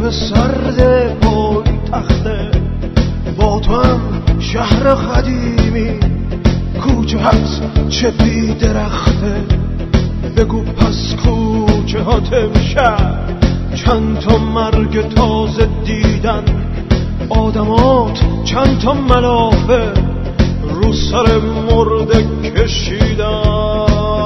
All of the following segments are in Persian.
بوم سرد پای تخته، با تو هم شهر قدیمی، کوچه هست چه بی درخته. بگو پس کوچه هات امشب چند تا مرگ تازه دیدن، آدمات چند تا ملافه رو سر مرده کشیدن.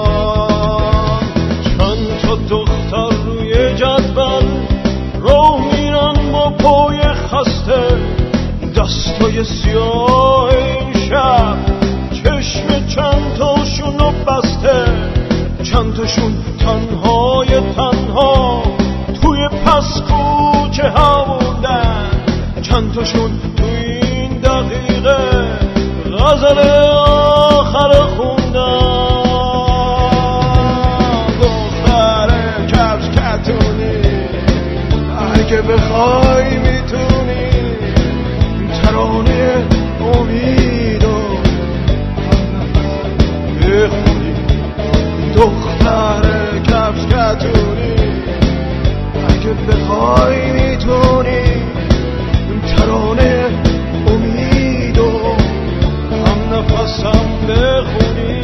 چند تا دختر روی جدول راه میرن با پای خسته، دستای سیاه این شب چشم چند تاشونو بسته. چند تاشون تنهای تنها توی پس کوچه ها موندن، چند تاشون توی این دقیقه غزل آخر خوندن. دختر کفش کتونی اگه بخوای میتونی ترانه امیدو بخونی. دختر کفش کتونی اگه بخوای میتونی ترانه امیدو هم نفسم بخونی.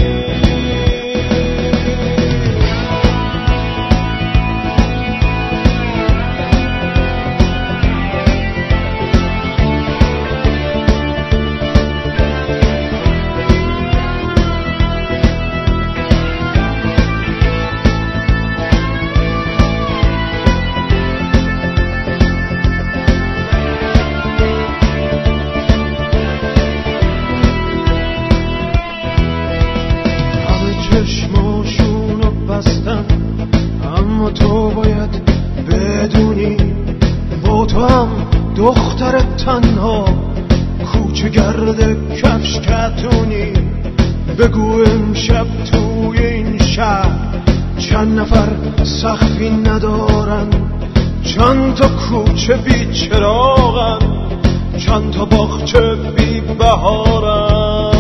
چشماشونو بستن اما تو باید بدونی، با تو هم دختر تنها کوچه گرد کفش کتونی. بگو امشب توی این شهر چند نفر سخفی ندارن، چند تا کوچه بی چراغن، چند تا باغچه بی بهارن.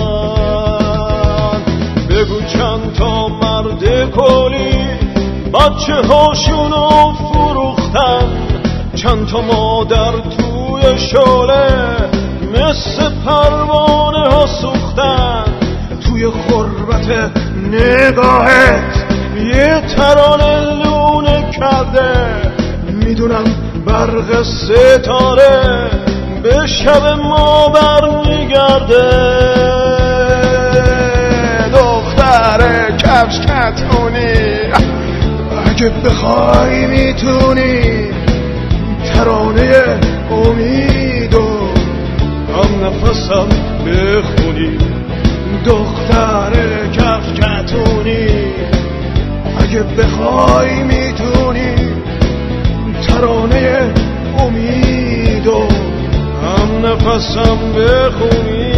بگو چند تا مرد کلی بچه هاشونو فروختن، چند تا مادر توی شعله مثل پروانه ها سوختن. توی غربت نگاهت یه ترانه لونه کرده، میدونم برق ستاره به شب ما برمیگرده. دختر کفش کتونی اگه بخوای میتونی ترانه امیدو هم نفسم بخونی. دختر کفش کتونی اگه بخوای میتونی ترانه امیدو هم نفسم بخونی.